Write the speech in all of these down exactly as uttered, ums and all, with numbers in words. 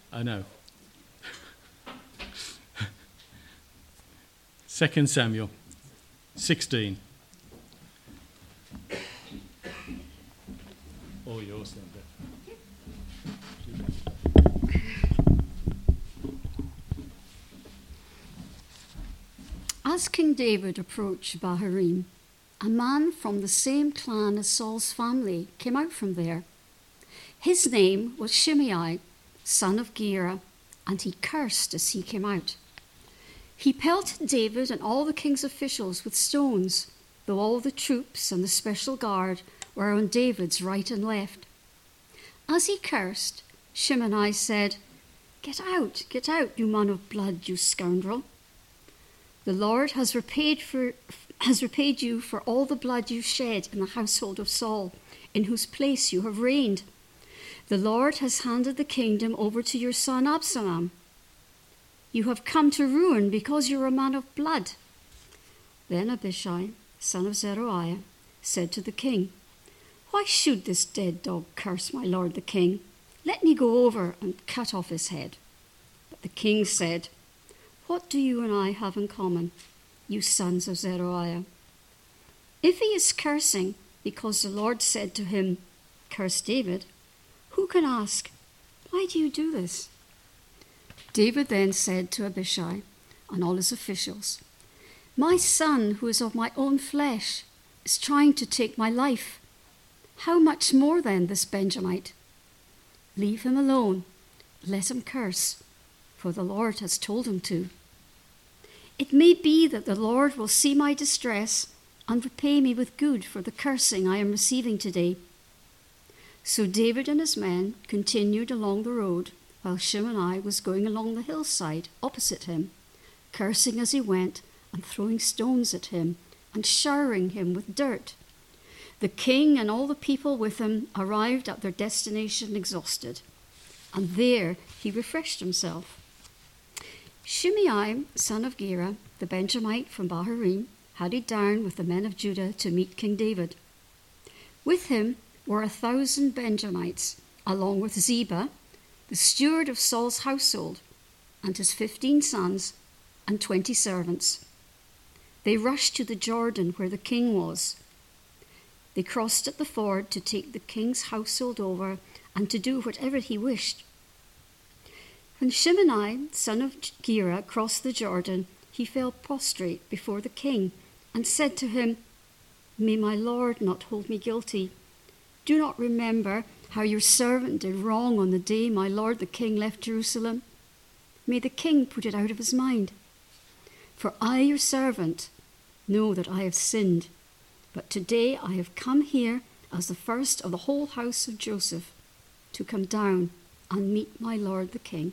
I know. Second Samuel sixteen. All yours then, Beth. As King David approached Bahurim, a man from the same clan as Saul's family came out from there. His name was Shimei, son of Gera, and he cursed as he came out. He pelted David and all the king's officials with stones, though all the troops and the special guard were on David's right and left. As he cursed, Shimei said, "Get out, get out, you man of blood, you scoundrel. The Lord has repaid for has repaid you for all the blood you shed in the household of Saul, in whose place you have reigned. The Lord has handed the kingdom over to your son Absalom. You have come to ruin because you are a man of blood." Then Abishai, son of Zeruiah, said to the king, "Why should this dead dog curse my lord the king? Let me go over and cut off his head." But the king said, "What do you and I have in common, you sons of Zeruiah? If he is cursing because the Lord said to him, 'Curse David,' who can ask, 'Why do you do this?'" David then said to Abishai and all his officials, "My son, who is of my own flesh, is trying to take my life. How much more then this Benjamite? Leave him alone, let him curse, for the Lord has told him to. It may be that the Lord will see my distress and repay me with good for the cursing I am receiving today." So David and his men continued along the road, while Shimei was going along the hillside opposite him, cursing as he went and throwing stones at him and showering him with dirt. The king and all the people with him arrived at their destination exhausted, and there he refreshed himself. Shimei, son of Gera, the Benjamite from Bahurim, hurried down with the men of Judah to meet King David. With him were a thousand Benjamites, along with Ziba, the steward of Saul's household, and his fifteen sons and twenty servants. They rushed to the Jordan where the king was. They crossed at the ford to take the king's household over and to do whatever he wished. When Shimei, son of Gera, crossed the Jordan, he fell prostrate before the king and said to him, "May my lord not hold me guilty. Do not remember how your servant did wrong on the day my lord the king left Jerusalem. May the king put it out of his mind. For I, your servant, know that I have sinned. But today I have come here as the first of the whole house of Joseph to come down and meet my lord the king."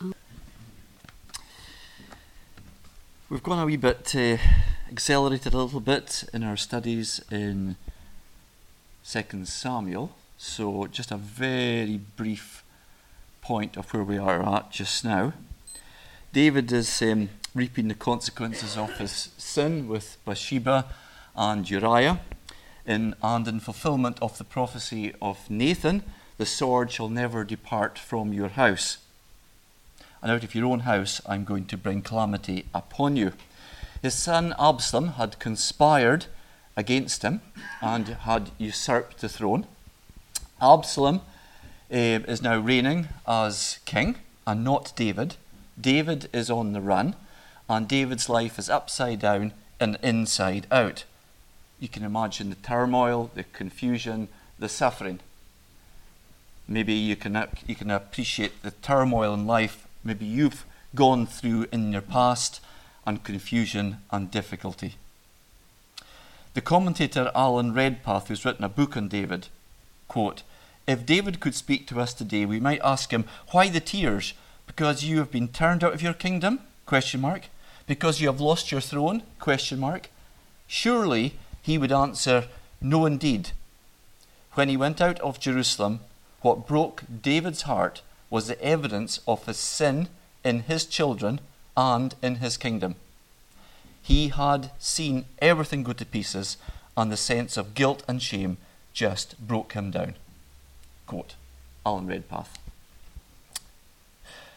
We've gone a wee bit, uh, accelerated a little bit in our studies in Second Samuel. So just a very brief point of where we are at just now. David is um, reaping the consequences of his sin with Bathsheba and Uriah, in, and in fulfillment of the prophecy of Nathan, "The sword shall never depart from your house. And out of your own house I'm going to bring calamity upon you." His son Absalom had conspired against him and had usurped the throne. Absalom uh, is now reigning as king and not David. David is on the run, and David's life is upside down and inside out. You can imagine the turmoil, the confusion, the suffering. Maybe you can you can appreciate the turmoil in life maybe you've gone through in your past, and confusion and difficulty. The commentator Alan Redpath, who's written a book on David, quote, "If David could speak to us today, we might ask him, 'Why the tears? Because you have been turned out of your kingdom? Question mark. Because you have lost your throne? Question mark. Surely he would answer, 'No, indeed.' When he went out of Jerusalem, what broke David's heart was the evidence of his sin in his children and in his kingdom. He had seen everything go to pieces, and the sense of guilt and shame just broke him down." Quote, Alan Redpath.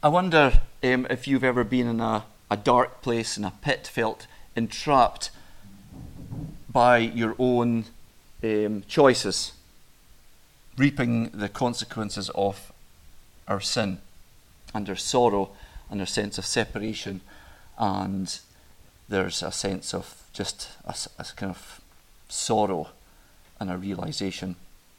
I wonder um, if you've ever been in a, a dark place, in a pit, felt entrapped by your own um, choices, reaping the consequences of our sin, and our sorrow, and our sense of separation, and there's a sense of just a, a kind of sorrow and a realization.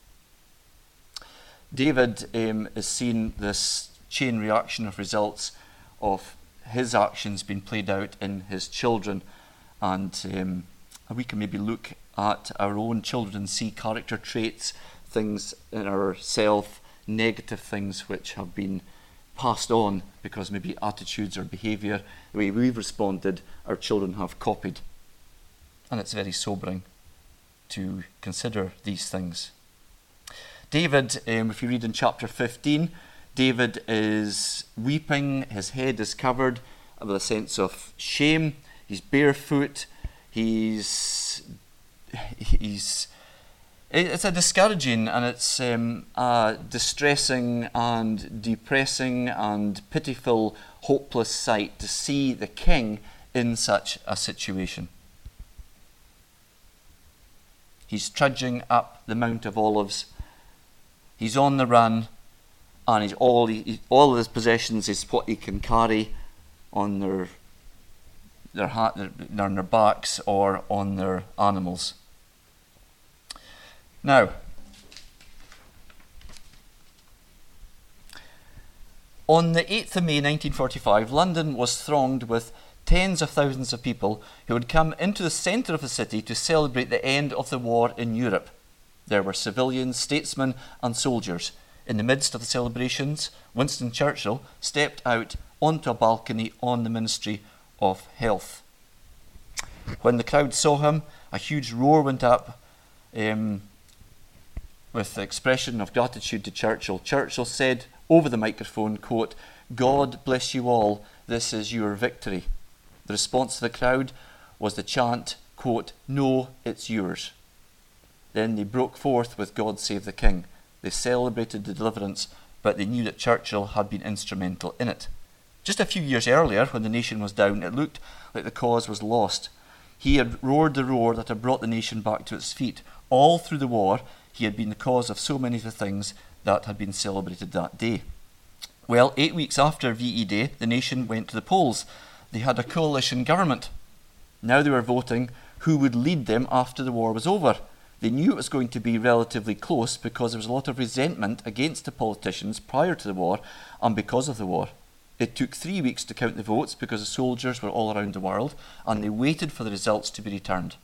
David um, is seeing this chain reaction of results of his actions being played out in his children, and um, we can maybe look at our own children and see character traits, things in ourselves, negative things which have been passed on because maybe attitudes or behaviour, the way we've responded, our children have copied. And it's very sobering to consider these things. David, um, if you read in chapter fifteen, David is weeping, his head is covered with a sense of shame, he's barefoot, he's, he's it's a discouraging and it's um, a distressing and depressing and pitiful, hopeless sight to see the king in such a situation. He's trudging up the Mount of Olives. He's on the run, and he's all he, all of his possessions is what he can carry on their their, hat, their on their backs or on their animals. Now, on the eighth of May nineteen forty-five, London was thronged with tens of thousands of people who had come into the centre of the city to celebrate the end of the war in Europe. There were civilians, statesmen and soldiers. In the midst of the celebrations, Winston Churchill stepped out onto a balcony on the Ministry of Health. When the crowd saw him, a huge roar went up um, with the expression of gratitude to Churchill. Churchill said over the microphone, quote, "God bless you all, this is your victory." The response to the crowd was the chant, quote, "No, it's yours." Then they broke forth with "God Save the King." They celebrated the deliverance, but they knew that Churchill had been instrumental in it. Just a few years earlier, when the nation was down, it looked like the cause was lost. He had roared the roar that had brought the nation back to its feet. All through the war, he had been the cause of so many of the things that had been celebrated that day. Well, eight weeks after V E Day, the nation went to the polls. They had a coalition government. Now they were voting who would lead them after the war was over. They knew it was going to be relatively close because there was a lot of resentment against the politicians prior to the war and because of the war. It took three weeks to count the votes because the soldiers were all around the world and they waited for the results to be returned.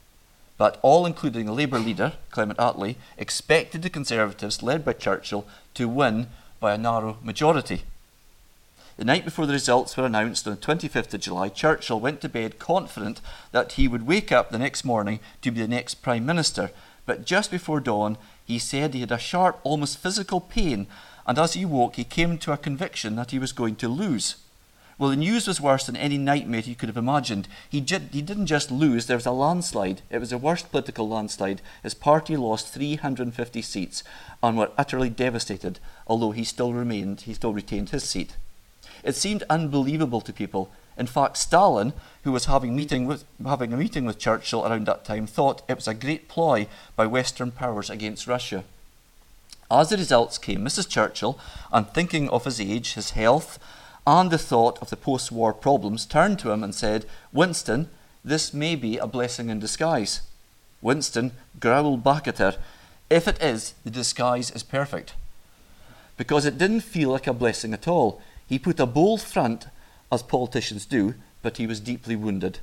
But all, including a Labour leader, Clement Attlee, expected the Conservatives, led by Churchill, to win by a narrow majority. The night before the results were announced on the twenty-fifth of July, Churchill went to bed confident that he would wake up the next morning to be the next Prime Minister. But just before dawn, he said he had a sharp, almost physical pain, and as he woke, he came to a conviction that he was going to lose. Well, the news was worse than any nightmare he could have imagined. He, j- he didn't just lose, there was a landslide. It was the worst political landslide. His party lost three hundred fifty seats and were utterly devastated, although he still remained, he still retained his seat. It seemed unbelievable to people. In fact, Stalin, who was having, meeting with, having a meeting with Churchill around that time, thought it was a great ploy by Western powers against Russia. As the results came, Missus Churchill, and thinking of his age, his health, and the thought of the post-war problems, turned to him and said, "Winston, this may be a blessing in disguise." Winston growled back at her, "If it is, the disguise is perfect." Because it didn't feel like a blessing at all. He put a bold front, as politicians do, but he was deeply wounded.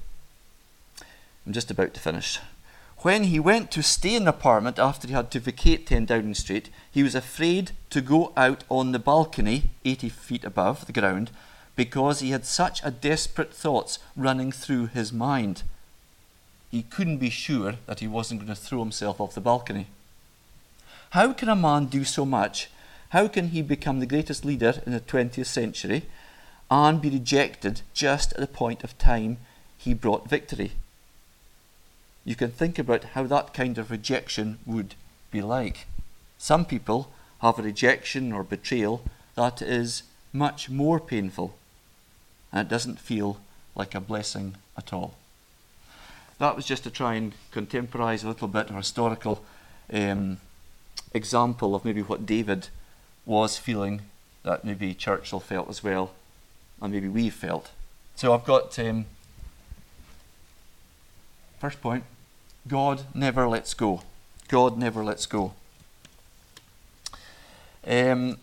I'm just about to finish. When he went to stay in an apartment after he had to vacate ten Downing Street, he was afraid to go out on the balcony, eighty feet above the ground, because he had such a desperate thoughts running through his mind. He couldn't be sure that he wasn't going to throw himself off the balcony. How can a man do so much? How can he become the greatest leader in the twentieth century and be rejected just at the point of time he brought victory? You can think about how that kind of rejection would be like. Some people have a rejection or betrayal that is much more painful, and it doesn't feel like a blessing at all. That was just to try and contemporize a little bit, a historical um, example of maybe what David was feeling, that maybe Churchill felt as well, and maybe we felt. So I've got, um, first point, God never lets go. God never lets go. Um,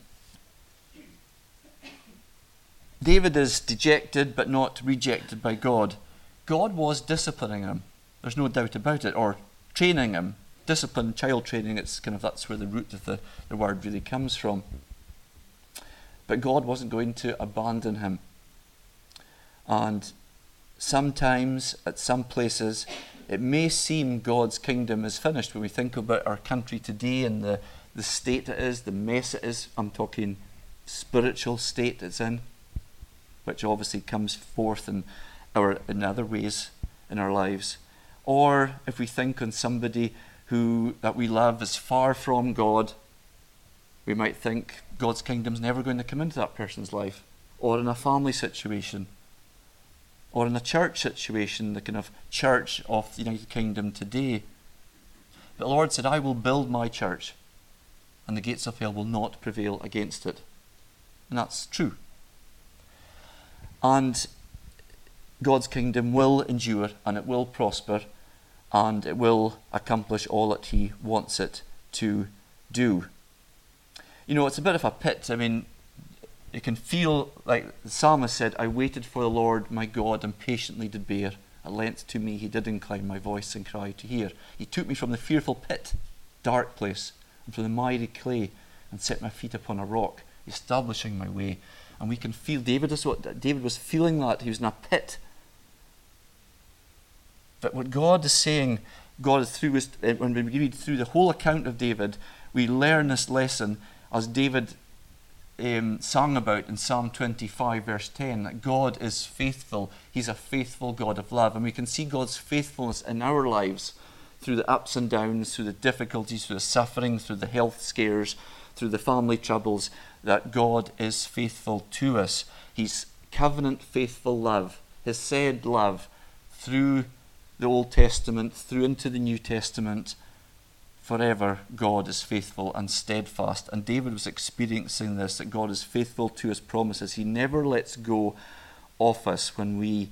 David is dejected but not rejected by God. God was disciplining him. There's no doubt about it. Or training him. Discipline, child training, it's kind of, that's where the root of the, the word really comes from. But God wasn't going to abandon him. And sometimes, at some places, it may seem God's kingdom is finished. When we think about our country today and the, the state it is, the mess it is, I'm talking spiritual state it's in, which obviously comes forth in, our, in other ways in our lives. Or if we think on somebody who that we love is far from God, we might think God's kingdom's never going to come into that person's life. Or in a family situation. Or in a church situation, the kind of church of the United Kingdom today. But the Lord said, I will build my church, and the gates of hell will not prevail against it. And that's true. And God's kingdom will endure, and it will prosper, and it will accomplish all that he wants it to do. You know, it's a bit of a pit. I mean, you can feel, like the psalmist said, I waited for the Lord my God and patiently did bear. At length to me he did incline my voice and cry to hear. He took me from the fearful pit, dark place, and from the miry clay, and set my feet upon a rock, establishing my way. And we can feel, David is what David was feeling, that he was in a pit. But what God is saying, God is through his, when we read through the whole account of David, we learn this lesson as David um, sang about in Psalm twenty-five verse ten, that God is faithful. He's a faithful God of love. And we can see God's faithfulness in our lives through the ups and downs, through the difficulties, through the suffering, through the health scares, through the family troubles, that God is faithful to us. He's covenant faithful love, his said love, through the Old Testament, through into the New Testament. Forever God is faithful and steadfast. And David was experiencing this, that God is faithful to his promises. He never lets go of us when we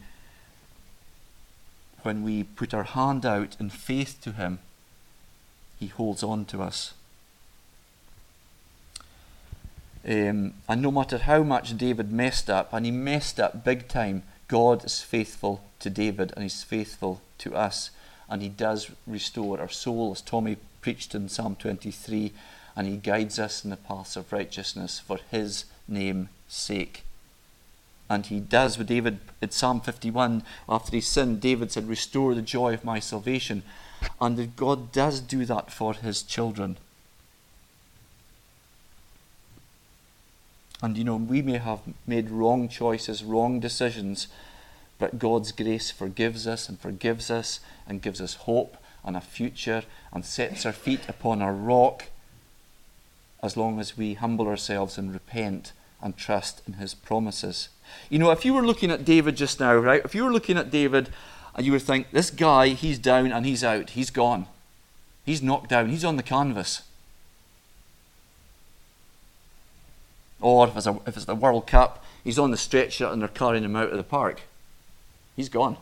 when we put our hand out in faith to him. He holds on to us. Um, and no matter how much David messed up, and he messed up big time, God is faithful to David and he's faithful to us. And he does restore our soul, as Tommy preached in Psalm twenty-three, and he guides us in the paths of righteousness for his name's sake. And he does with David in Psalm fifty-one, after he sinned, David said, restore the joy of my salvation. And God does do that for his children. And you know, we may have made wrong choices, wrong decisions, but God's grace forgives us and forgives us and gives us hope and a future and sets our feet upon a rock, as long as we humble ourselves and repent and trust in his promises. You know, if you were looking at David just now, right? If you were looking at David and you would think, this guy, he's down and he's out. He's gone. He's knocked down. He's on the canvas. Or if it's, a, if it's the World Cup, he's on the stretcher and they're carrying him out of the park. He's gone.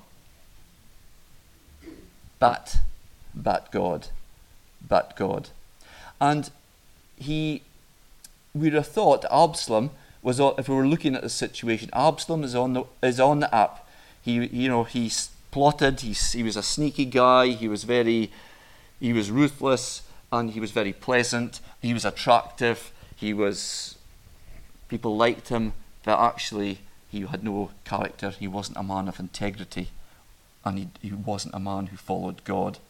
But, but God, but God. And he, we'd have thought Absalom was, on, if we were looking at the situation, Absalom is on the is on the up. He, you know, he's plotted. He's, he was a sneaky guy. He was very, he was ruthless, and he was very pleasant. He was attractive. He was, people liked him, but actually he had no character. He wasn't a man of integrity, and he, he wasn't a man who followed God.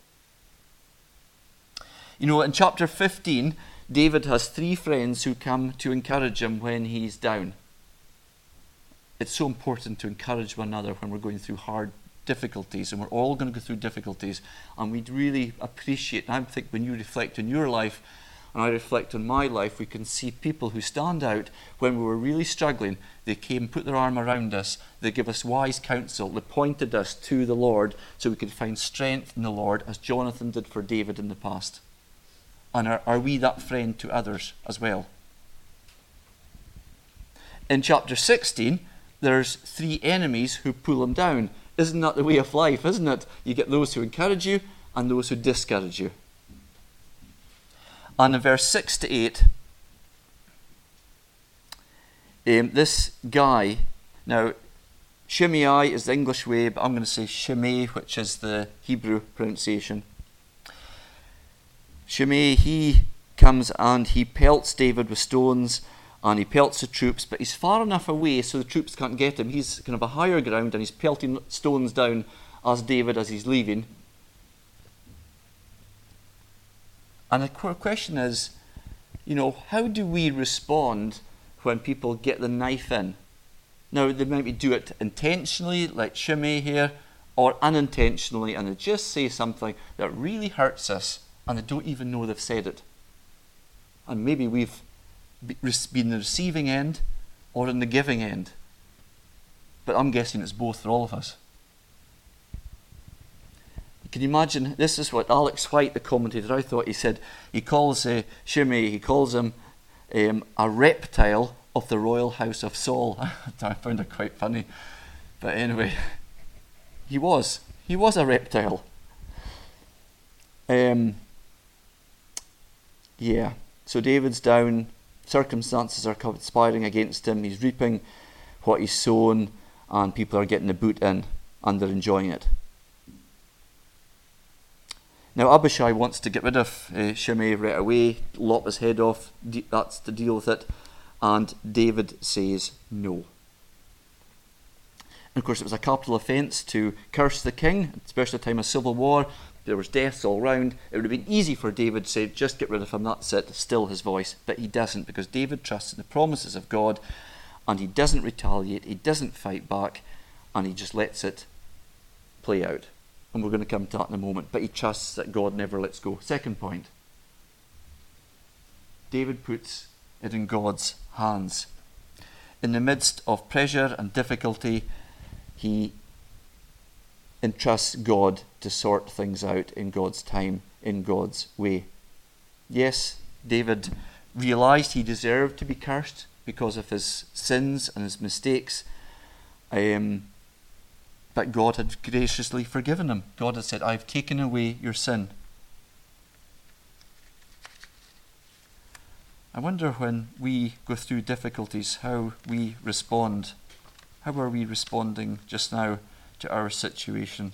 You know, in chapter fifteen, David has three friends who come to encourage him when he's down. It's so important to encourage one another when we're going through hard difficulties, and we're all going to go through difficulties, and we'd really appreciate, and I think when you reflect on your life, and I reflect on my life, we can see people who stand out when we were really struggling. They came, put their arm around us, they give us wise counsel, they pointed us to the Lord so we could find strength in the Lord, as Jonathan did for David in the past. And are, are we that friend to others as well? In chapter sixteen, there's three enemies who pull him down. Isn't that the way of life, isn't it? You get those who encourage you and those who discourage you. And in verse six to eight, um, this guy, now Shimei is the English way, but I'm going to say Shimei, which is the Hebrew pronunciation. Shimei, he comes and he pelts David with stones, and he pelts the troops, but he's far enough away so the troops can't get him. He's kind of a higher ground, and he's pelting stones down as David as he's leaving. And the question is, you know, how do we respond when people get the knife in? Now, they might do it intentionally, like Shimei here, or unintentionally, and they just say something that really hurts us, and they don't even know they've said it. And maybe we've been the receiving end or in the giving end. But I'm guessing it's both for all of us. Can you imagine? This is what Alex White, the commentator, I thought he said. He calls uh, Shimei, he calls him um, a reptile of the royal house of Saul. I found it quite funny. But anyway, he was. He was a reptile. Um, yeah, so David's down. Circumstances are conspiring against him. He's reaping what he's sown, and people are getting the boot in, and they're enjoying it. Now Abishai wants to get rid of uh, Shimei right away, lop his head off. De- that's to deal with it. And David says no. And of course, it was a capital offence to curse the king, especially at the time of civil war. There was deaths all round. It would have been easy for David to say, just get rid of him, that's it, still his voice. But he doesn't, because David trusts in the promises of God, and he doesn't retaliate, he doesn't fight back, and he just lets it play out. And we're going to come to that in a moment. But he trusts that God never lets go. Second point. David puts it in God's hands. In the midst of pressure and difficulty, he entrusts God to sort things out in God's time, in God's way. Yes, David realised he deserved to be cursed because of his sins and his mistakes. Um, but God had graciously forgiven him. God had said, I've taken away your sin. I wonder when we go through difficulties, how we respond. How are we responding just now to our situation?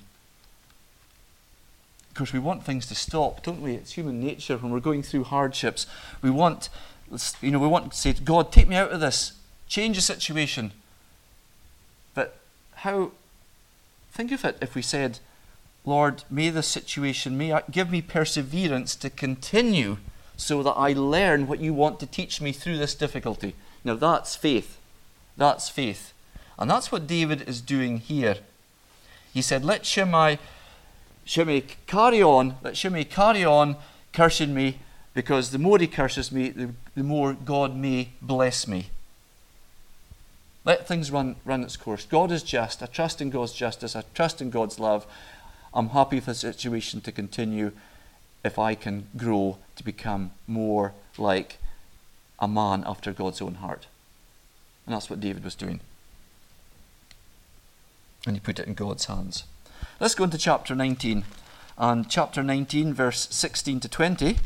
Of course, we want things to stop, don't we? It's human nature when we're going through hardships. We want, you know, we want to say, God, take me out of this. Change the situation. But how, think of it if we said, Lord, may this situation, may I, give me perseverance to continue so that I learn what you want to teach me through this difficulty. Now that's faith. That's faith. And that's what David is doing here. He said, let Shimei, Shimei carry on, let Shimei carry on cursing me, because the more he curses me, the, the more God may bless me. Let things run, run its course. God is just. I trust in God's justice. I trust in God's love. I'm happy for the situation to continue if I can grow to become more like a man after God's own heart. And that's what David was doing. And he put it in God's hands. Let's go into chapter nineteen. And chapter nineteen, verse sixteen to twenty.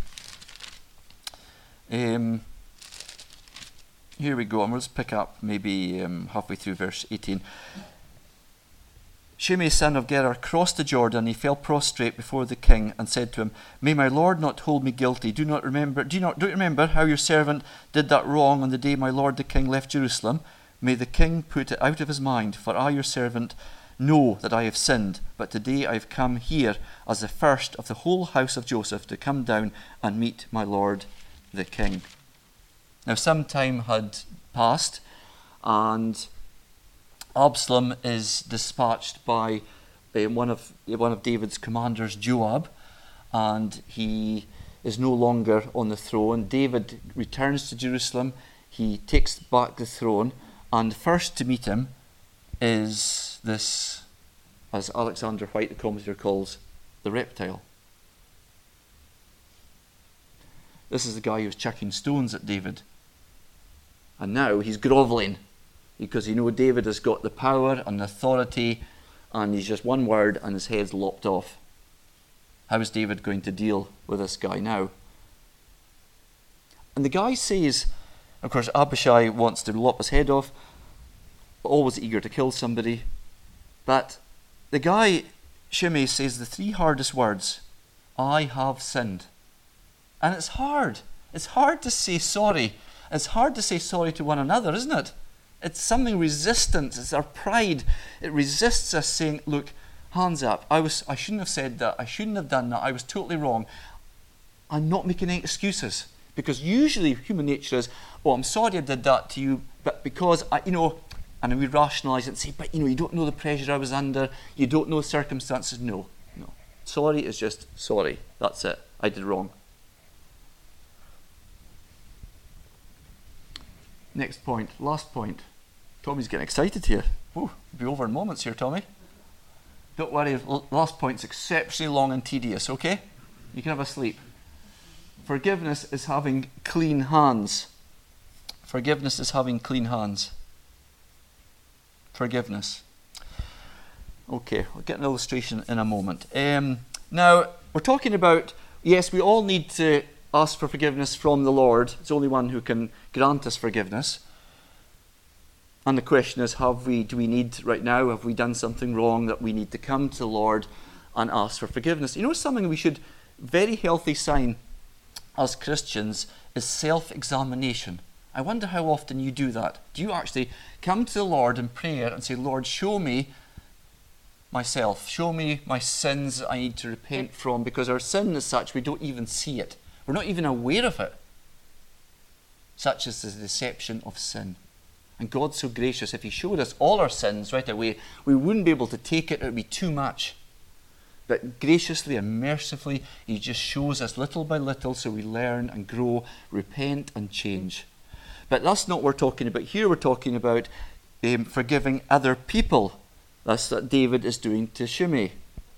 Um, here we go. And we'll just pick up maybe um, halfway through verse eighteen. Shimei, son of Gera, crossed the Jordan. He fell prostrate before the king and said to him, may my lord not hold me guilty. Do not remember, do you not, don't you remember how your servant did that wrong on the day my lord the king left Jerusalem? May the king put it out of his mind, for I, your servant, know that I have sinned. But today I have come here as the first of the whole house of Joseph to come down and meet my lord the king. Now some time had passed, and Absalom is dispatched by uh, one of one of David's commanders, Joab, and he is no longer on the throne. David returns to Jerusalem. He takes back the throne, and first to meet him is this, as Alexander White, the commentator, calls, the reptile. This is the guy who was chucking stones at David. And now he's grovelling because he knows David has got the power and authority, and he's just one word and his head's lopped off. How is David going to deal with this guy now? And the guy says, of course, Abishai wants to lop his head off, always eager to kill somebody. But the guy, Shimei, says the three hardest words, I have sinned. And it's hard. It's hard to say sorry. It's hard to say sorry to one another, isn't it? It's something resistant. It's our pride. It resists us saying, look, hands up. I was. I shouldn't have said that. I shouldn't have done that. I was totally wrong. I'm not making any excuses. Because usually human nature is, oh, I'm sorry I did that to you, but because, I, you know, and we rationalise it and say, but, you know, you don't know the pressure I was under. You don't know the circumstances. No, no. Sorry is just sorry. That's it. I did wrong. Next point, last point. Tommy's getting excited here. Whew, we'll be over in moments here, Tommy. Don't worry, l- last point's exceptionally long and tedious, okay? You can have a sleep. Forgiveness is having clean hands. Forgiveness is having clean hands. Forgiveness. Okay, I'll get an illustration in a moment. Um, now, we're talking about, yes, we all need to ask for forgiveness from the Lord. It's the only one who can grant us forgiveness. And the question is, have we, do we need right now, have we done something wrong that we need to come to the Lord and ask for forgiveness? You know, something we should, very healthy sign as Christians is self-examination. I wonder how often you do that. Do you actually come to the Lord in prayer and say, Lord, show me myself, show me my sins I need to repent from, because our sin is such we don't even see it. We're not even aware of it. Such is the deception of sin. And God's so gracious, if he showed us all our sins right away, we wouldn't be able to take it, it would be too much. But graciously and mercifully, he just shows us little by little so we learn and grow, repent and change. But that's not what we're talking about. Here we're talking about um, forgiving other people. That's what David is doing to Shimei.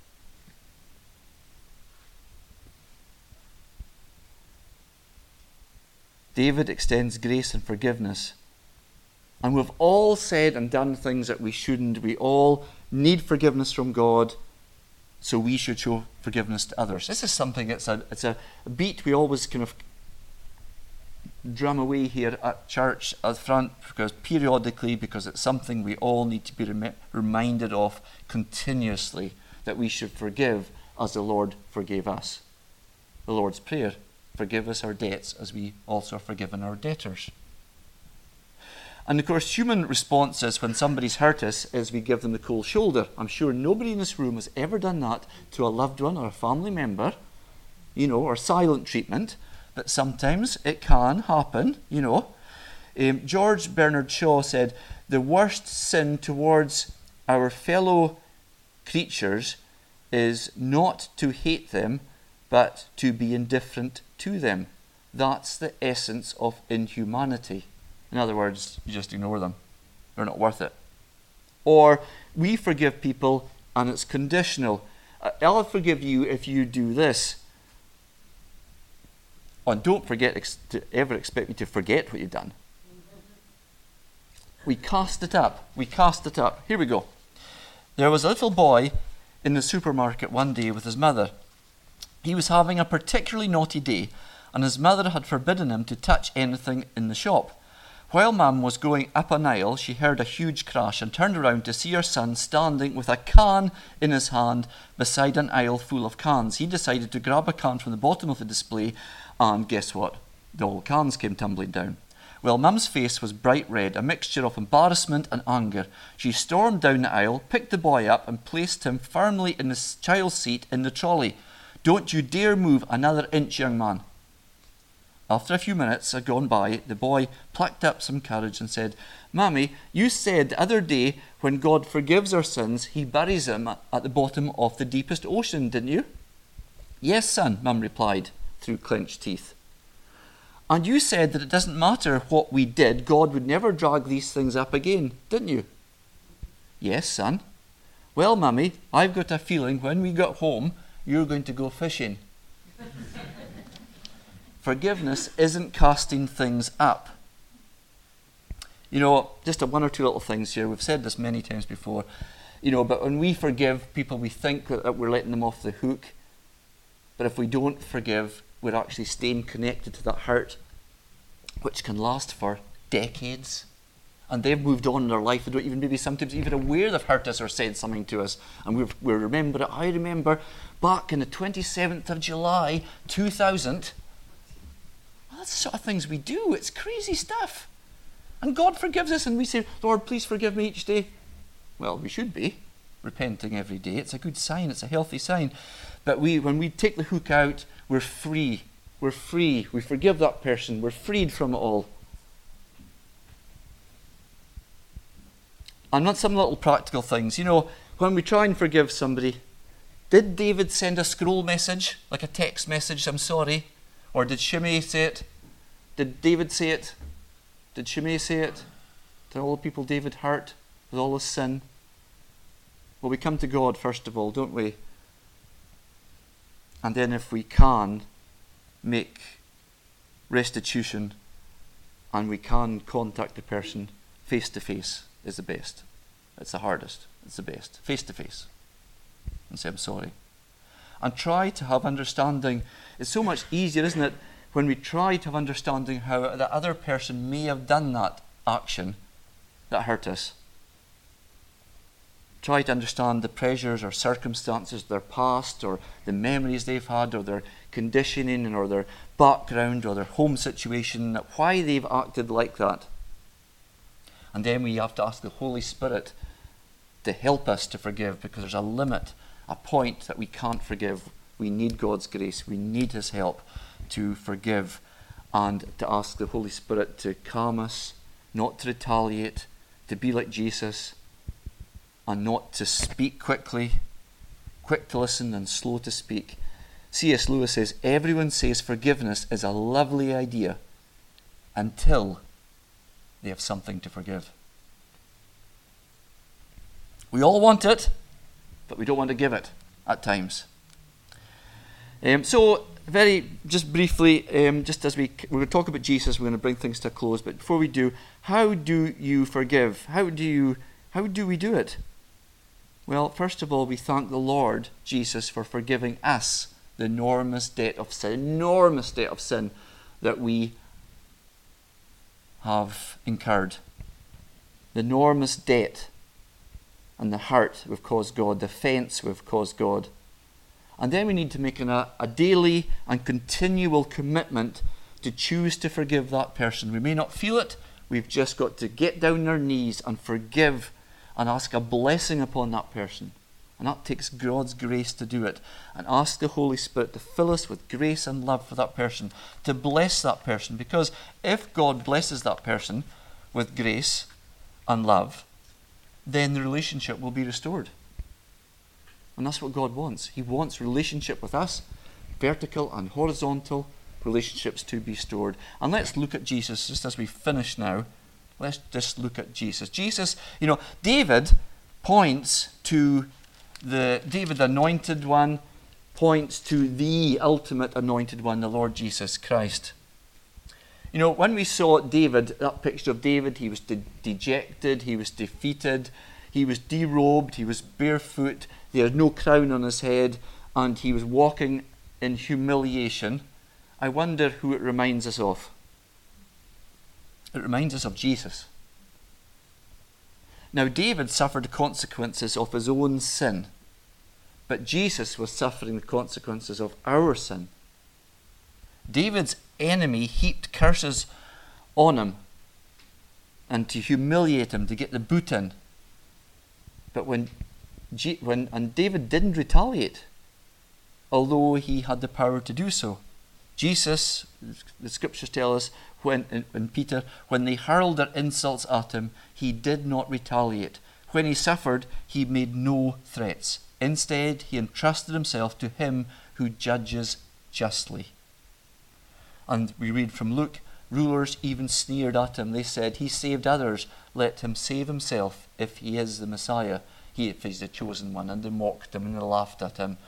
David extends grace and forgiveness. And we've all said and done things that we shouldn't. We all need forgiveness from God, so we should show forgiveness to others. This is something, it's a, it's a beat we always kind of drum away here at church at front, because periodically, because it's something we all need to be rem- reminded of continuously, that we should forgive as the Lord forgave us. The Lord's Prayer, forgive us our debts as we also are forgiven our debtors. And of course, human responses when somebody's hurt us is we give them the cold shoulder. I'm sure nobody in this room has ever done that to a loved one or a family member, you know, or silent treatment. But sometimes it can happen, you know. Um, George Bernard Shaw said, the worst sin towards our fellow creatures is not to hate them, but to be indifferent to them. That's the essence of inhumanity. In other words, you just ignore them. They're not worth it. Or we forgive people and it's conditional. I'll forgive you if you do this. Oh, and don't forget ex- to ever expect me to forget what you've done. We cast it up. We cast it up. Here we go. There was a little boy in the supermarket one day with his mother. He was having a particularly naughty day, and his mother had forbidden him to touch anything in the shop. While Mum was going up an aisle, she heard a huge crash and turned around to see her son standing with a can in his hand beside an aisle full of cans. He decided to grab a can from the bottom of the display, and guess what? The whole cans came tumbling down. Well, Mum's face was bright red, a mixture of embarrassment and anger. She stormed down the aisle, picked the boy up and placed him firmly in the child's seat in the trolley. Don't you dare move another inch, young man. After a few minutes had gone by, the boy plucked up some courage and said, Mammy, you said the other day when God forgives our sins, he buries them at the bottom of the deepest ocean, didn't you? Yes, son, Mum replied. through clenched teeth. And you said that it doesn't matter what we did, God would never drag these things up again, didn't you? Yes, son. Well, Mummy, I've got a feeling when we get home, you're going to go fishing. Forgiveness isn't casting things up. You know, just a one or two little things here. We've said this many times before. You know, but when we forgive people, we think that we're letting them off the hook. But if we don't forgive, we're actually staying connected to that hurt, which can last for decades. And they've moved on in their life. They don't even maybe sometimes even aware they've hurt us or said something to us. And we we remember it. I remember back in the twenty-seventh of July, two thousand. Well, that's the sort of things we do. It's crazy stuff. And God forgives us and we say, Lord, please forgive me each day. Well, we should be repenting every day. It's a good sign. It's a healthy sign. But we, when we take the hook out, we're free. We're free. We forgive that person. We're freed from it all. And not some little practical things. You know, when we try and forgive somebody, did David send a scroll message, like a text message, I'm sorry? Or did Shimei say it? Did David say it? Did Shimei say it? To all the people David hurt with all his sin? Well, we come to God first of all, don't we? And then if we can, make restitution and we can contact the person face to face is the best. It's the hardest. It's the best. Face to face. And say, I'm sorry. And try to have understanding. It's so much easier, isn't it, when we try to have understanding how the other person may have done that action that hurt us. Try to understand the pressures or circumstances of their past or the memories they've had or their conditioning or their background or their home situation, why they've acted like that. And then we have to ask the Holy Spirit to help us to forgive, because there's a limit, a point that we can't forgive. We need God's grace. We need His help to forgive and to ask the Holy Spirit to calm us, not to retaliate, to be like Jesus, and not to speak quickly, quick to listen and slow to speak. C S Lewis says, everyone says forgiveness is a lovely idea until they have something to forgive. We all want it, but we don't want to give it at times. Um, so, very, just briefly, um, just as we, we're going to talk about Jesus, we're going to bring things to a close, but before we do, how do you forgive? How do you, how do we do it? Well, first of all, we thank the Lord Jesus for forgiving us the enormous debt of sin, enormous debt of sin that we have incurred. The enormous debt and the hurt we've caused God, the offence we've caused God. And then we need to make an, a, a daily and continual commitment to choose to forgive that person. We may not feel it. We've just got to get down on our knees and forgive and ask a blessing upon that person. And that takes God's grace to do it. And ask the Holy Spirit to fill us with grace and love for that person, to bless that person. Because if God blesses that person with grace and love, then the relationship will be restored. And that's what God wants. He wants relationship with us, vertical and horizontal relationships to be restored. And let's look at Jesus just as we finish now. Let's just look at Jesus. Jesus, you know, David points to the, David the anointed one, points to the ultimate anointed one, the Lord Jesus Christ. You know, when we saw David, that picture of David, he was de- dejected, he was defeated, he was derobed, he was barefoot, he had no crown on his head, and he was walking in humiliation. I wonder who it reminds us of. It reminds us of Jesus. Now, David suffered the consequences of his own sin, but Jesus was suffering the consequences of our sin. David's enemy heaped curses on him and to humiliate him, to get the boot in. But when, G- when and David didn't retaliate, although he had the power to do so. Jesus, the scriptures tell us, when, when Peter, when they hurled their insults at him, he did not retaliate. When he suffered, he made no threats. Instead, he entrusted himself to him who judges justly. And we read from Luke, rulers even sneered at him. They said, he saved others, let him save himself if he is the Messiah, he if he's the chosen one. And they mocked him and they laughed at him.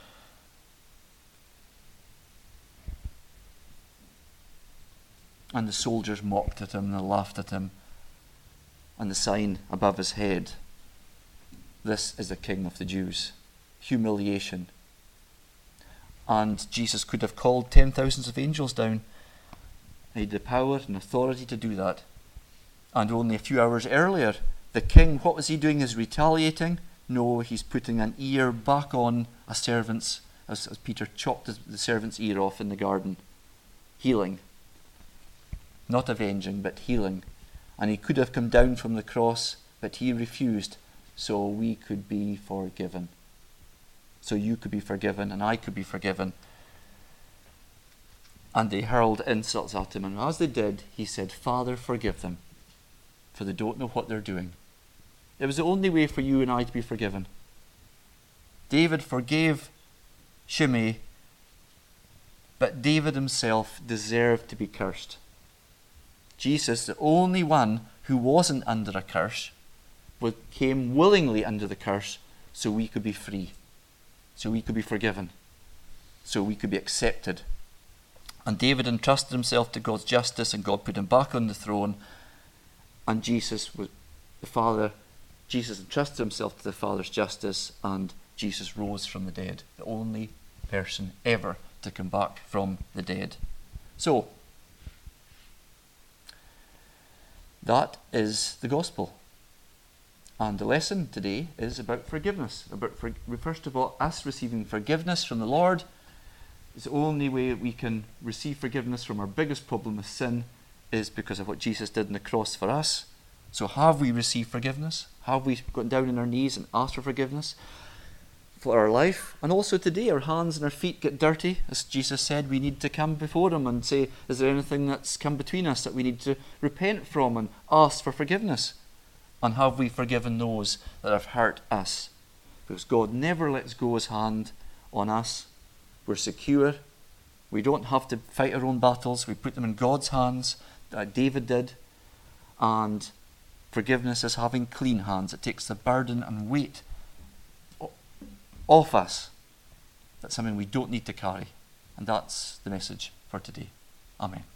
And the soldiers mocked at him and they laughed at him. And the sign above his head, this is the King of the Jews. Humiliation. And Jesus could have called ten thousands of angels down. He had the power and authority to do that. And only a few hours earlier, the king, what was he doing? Is retaliating? No, he's putting an ear back on a servant's, as, as Peter chopped the servant's ear off in the garden. Healing. Not avenging, but healing. And he could have come down from the cross, but he refused, so we could be forgiven. So you could be forgiven, and I could be forgiven. And they hurled insults at him, and as they did, he said, Father, forgive them, for they don't know what they're doing. It was the only way for you and I to be forgiven. David forgave Shimei, but David himself deserved to be cursed. Jesus, the only one who wasn't under a curse, came willingly under the curse so we could be free, so we could be forgiven, so we could be accepted. And David entrusted himself to God's justice, and God put him back on the throne. And Jesus was the Father. Jesus entrusted himself to the Father's justice, and Jesus rose from the dead, the only person ever to come back from the dead. So, that is the gospel. And the lesson today is about forgiveness. About for, first of all, us receiving forgiveness from the Lord. It's the only way we can receive forgiveness from our biggest problem with sin is because of what Jesus did on the cross for us. So have we received forgiveness? Have we gone down on our knees and asked for forgiveness for our life? And also today our hands and our feet get dirty. As Jesus said, we need to come before him and say, is there anything that's come between us that we need to repent from and ask for forgiveness? And have we forgiven those that have hurt us? Because God never lets go his hand on us. We're secure. We don't have to fight our own battles. We put them in God's hands, like David did. And forgiveness is having clean hands. It takes the burden and weight off us. That's something we don't need to carry. And that's the message for today. Amen.